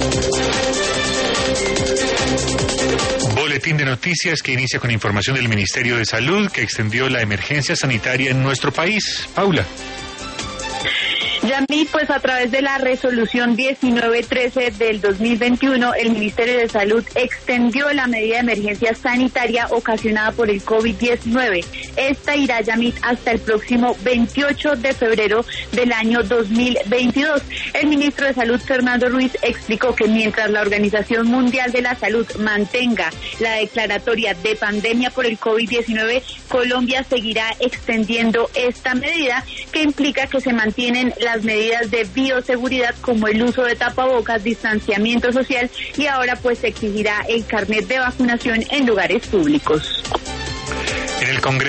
Boletín de noticias que inicia con información del Ministerio de Salud que extendió la emergencia sanitaria en nuestro país. Paula. Yamit, pues a través de la resolución 1913 del 2021, el Ministerio de Salud extendió la medida de emergencia sanitaria ocasionada por el COVID-19. Esta irá, Yamit, hasta el próximo 28 de febrero del año 2022. El ministro de Salud, Fernando Ruiz, explicó que mientras la Organización Mundial de la Salud mantenga la declaratoria de pandemia por el COVID-19, Colombia seguirá extendiendo esta medida, que implica que se mantienen las medidas de bioseguridad como el uso de tapabocas, distanciamiento social, y ahora pues se exigirá el carnet de vacunación en lugares públicos. En el Congreso